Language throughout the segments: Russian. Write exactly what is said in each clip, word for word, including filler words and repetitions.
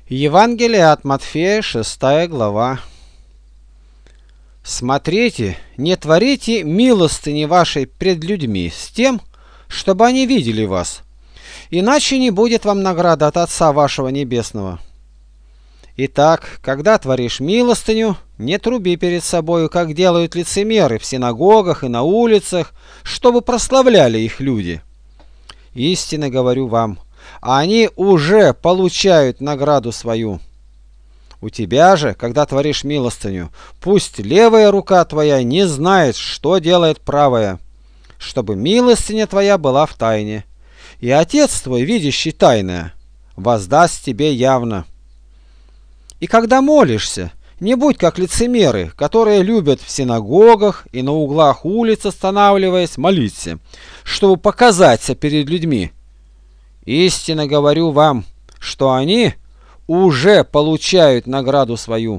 Евангелие от Матфея, шестая глава. Смотрите, не творите милостыни вашей пред людьми с тем, чтобы они видели вас, иначе не будет вам награды от Отца вашего Небесного. Итак, когда творишь милостыню, не труби перед собою, как делают лицемеры в синагогах и на улицах, чтобы прославляли их люди. Истинно говорю вам, они уже получают награду свою. У тебя же, когда творишь милостыню, пусть левая рука твоя не знает, что делает правая, чтобы милостыня твоя была в тайне, и Отец твой, видящий тайное, воздаст тебе явно. И когда молишься, не будь как лицемеры, которые любят в синагогах и на углах улиц останавливаясь молиться, чтобы показаться перед людьми. Истинно говорю вам, что они уже получают награду свою.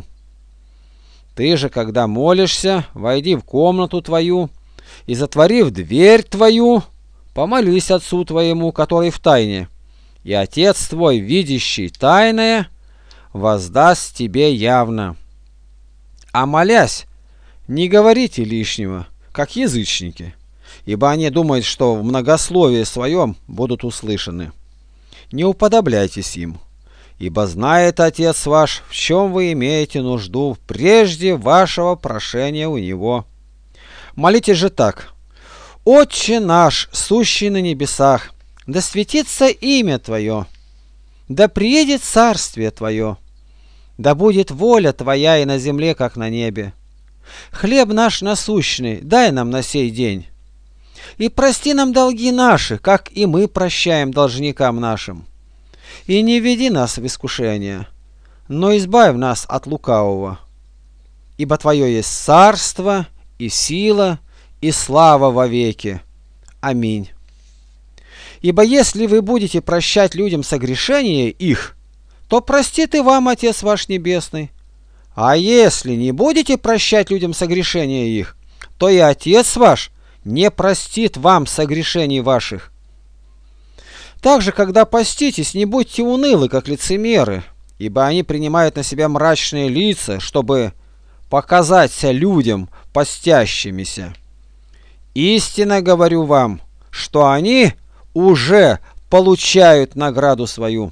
Ты же, когда молишься, войди в комнату твою и, затворив дверь твою, помолись Отцу твоему, который в тайне, и Отец твой, видящий тайное, воздаст тебе явно. А молясь, не говорите лишнего, как язычники, ибо они думают, что в многословии своем будут услышаны. Не уподобляйтесь им, ибо знает Отец ваш, в чем вы имеете нужду прежде вашего прошения у Него. Молитесь же так: «Отче наш, сущий на небесах, да светится имя Твое, да приедет царствие Твое, да будет воля Твоя и на земле, как на небе. Хлеб наш насущный дай нам на сей день. И прости нам долги наши, как и мы прощаем должникам нашим. И не веди нас в искушение, но избавь нас от лукавого. Ибо Твое есть царство и сила и слава вовеки. Аминь. Ибо если вы будете прощать людям согрешения их, то простит и вам Отец ваш Небесный. А если не будете прощать людям согрешения их, то и Отец ваш не простит вам согрешений ваших. Также, когда поститесь, не будьте унылы, как лицемеры, ибо они принимают на себя мрачные лица, чтобы показаться людям постящимися. Истинно говорю вам, что они уже получают награду свою.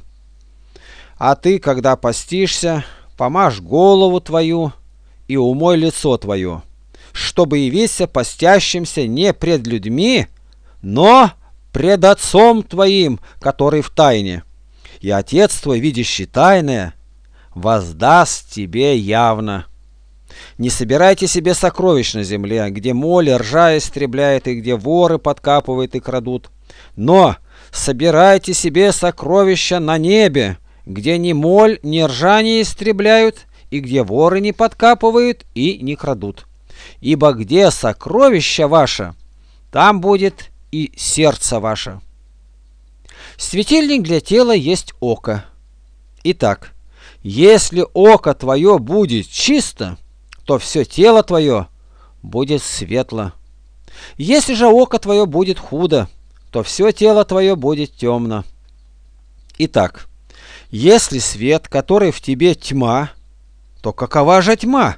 А ты, когда постишься, помажь голову твою и умой лицо твое, чтобы явиться постящимся не пред людьми, но пред Отцом твоим, который в тайне. И Отец твой, видящий тайное, воздаст тебе явно. Не собирайте себе сокровищ на земле, где моль и ржа истребляет, и где воры подкапывают и крадут, но собирайте себе сокровища на небе, где ни моль, ни ржа не истребляют, и где воры не подкапывают и не крадут. Ибо где сокровище ваше, там будет и сердце ваше. Светильник для тела есть око. Итак, если око твое будет чисто, то все тело твое будет светло. Если же око твое будет худо, то все тело твое будет темно. Итак, если свет, который в тебе тьма, то какова же тьма?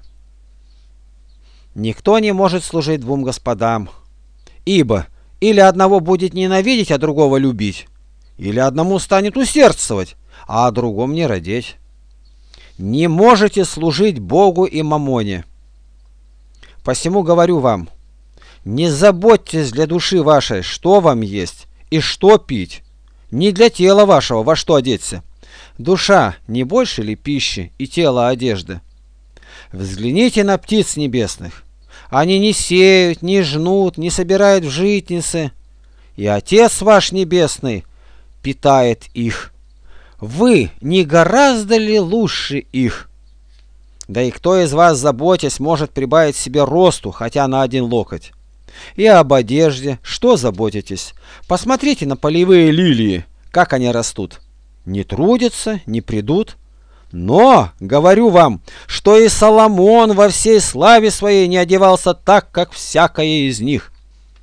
Никто не может служить двум господам, ибо или одного будет ненавидеть, а другого любить, или одному станет усердствовать, а о другом не родить. Не можете служить Богу и мамоне. Посему говорю вам, не заботьтесь для души вашей, что вам есть и что пить, не для тела вашего, во что одеться. Душа не больше ли пищи и тело одежды? Взгляните на птиц небесных. Они не сеют, не жнут, не собирают в житницы, и Отец ваш Небесный питает их. Вы не гораздо ли лучше их? Да и кто из вас, заботясь, может прибавить себе росту, хотя на один локоть? И об одежде что заботитесь? Посмотрите на полевые лилии, как они растут. Не трудятся, не придут. Но, говорю вам, что и Соломон во всей славе своей не одевался так, как всякое из них.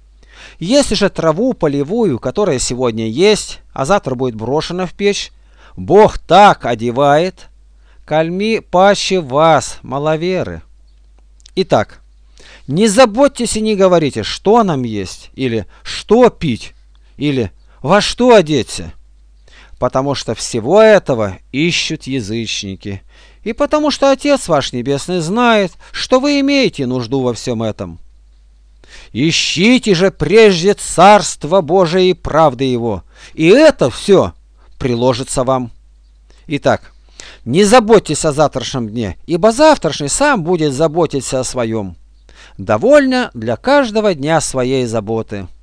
Если же траву полевую, которая сегодня есть, а завтра будет брошена в печь, Бог так одевает, кальми паще вас, маловеры. Итак, не заботьтесь и не говорите, что нам есть, или что пить, или во что одеться, потому что всего этого ищут язычники, и потому что Отец ваш Небесный знает, что вы имеете нужду во всем этом. Ищите же прежде Царство Божие и правды Его, и это все приложится вам. Итак, не заботьтесь о завтрашнем дне, ибо завтрашний сам будет заботиться о своем. Довольно для каждого дня своей заботы.